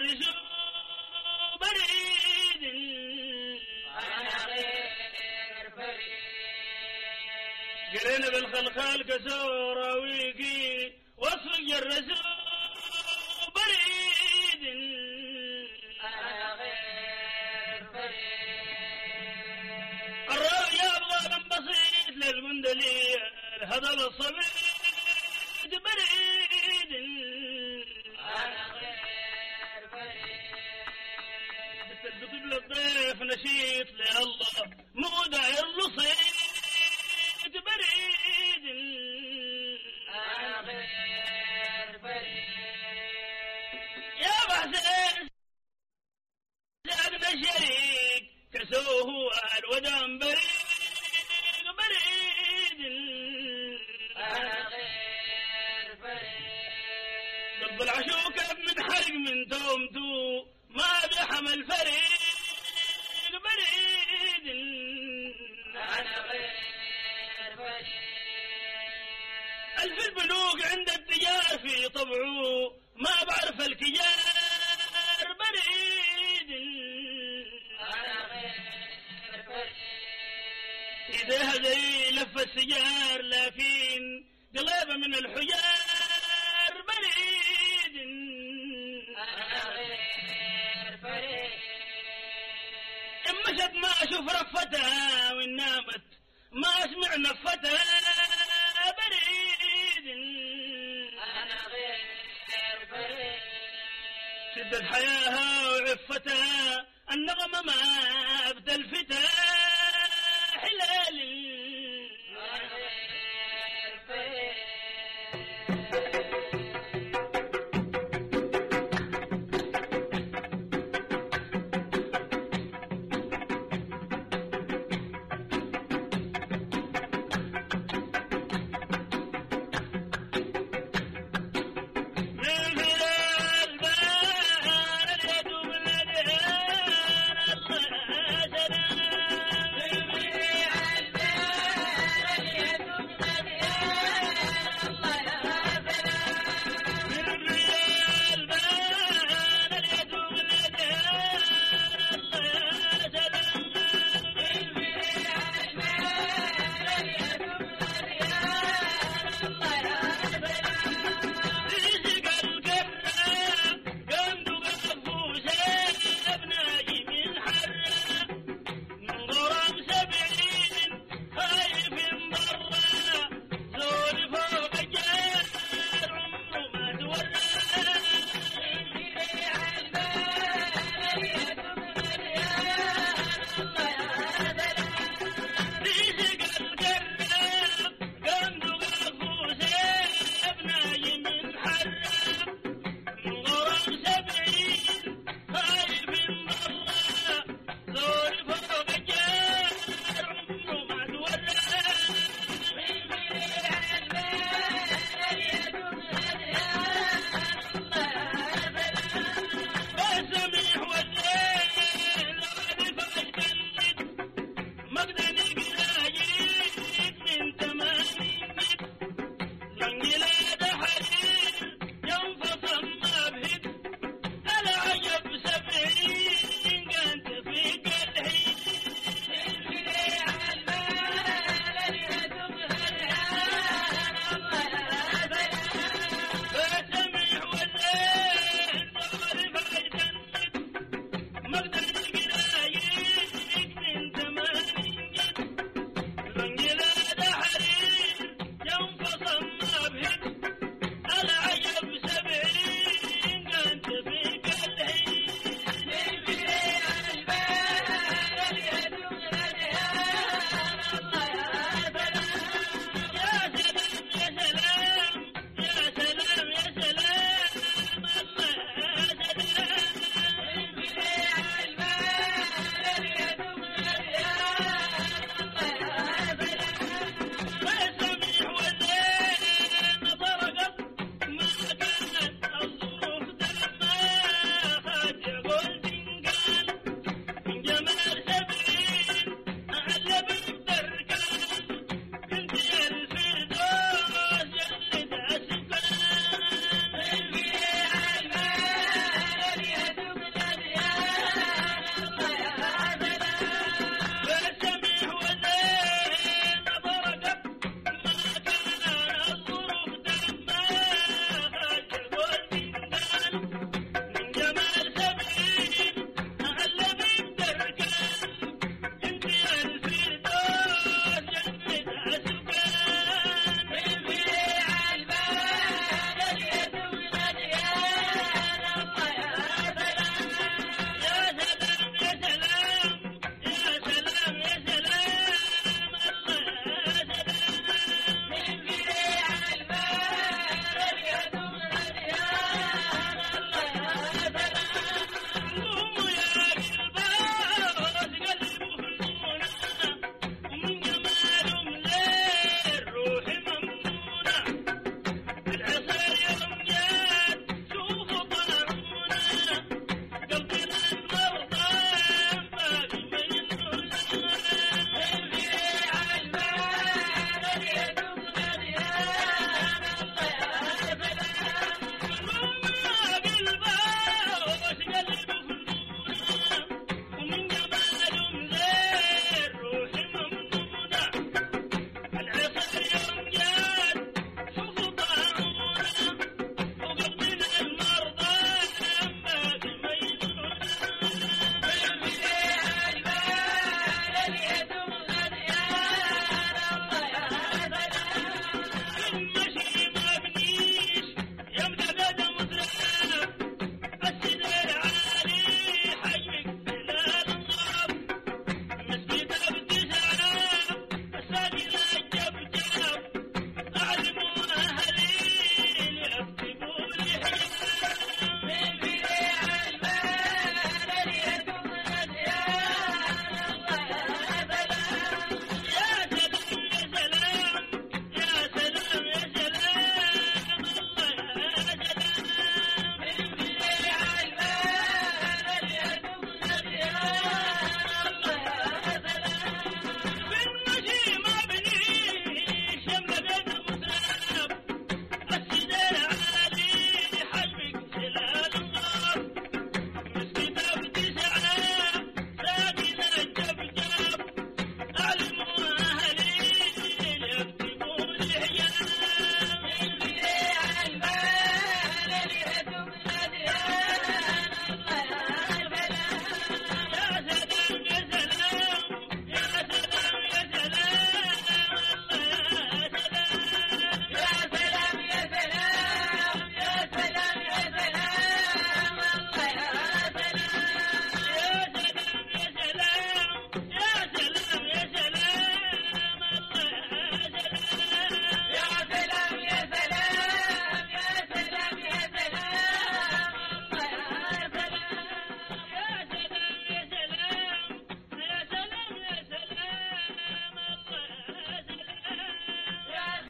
الرسول بريد أنا غير فريد قرينا بالخلخال كسورة ويقي وصفق الرسول بريد أنا غير فريد الراوي يبغى من بسيط للمندلي هذا الصبيد بريد أنا غير فريد بتلبط للضيف نشيط لله مودع الرصيد بريد أنا غير فريد يا بحسين سعدنا الشريك كسوه الودان بريد بريد أنا غير فريد ضب العشوكة من حرق من تومتو ما بحمل فريق بريد أنا غير فريد ألف البنوك عند التجار في طبعه ما بعرف الكجار بريد أنا غير فريد إيديها زي لف السجار لكن قليبة من الحجار بريد أنا غير فريد إن مشت ما أشوف رفتها وإن نامت ما أسمع نفتها بريد أنا غير فريد شدت حياها وعفتها النغمة ما بتلفتها حلال أنا غير فريد من خلال بان اليد بالأديان الله سلام من ريال بان اليد بالأديان الله سلام رزق الكرة قند قفوسين ابناجي من حرة من غرام 70 خايف برا زول فوق الجار عمره ما تورى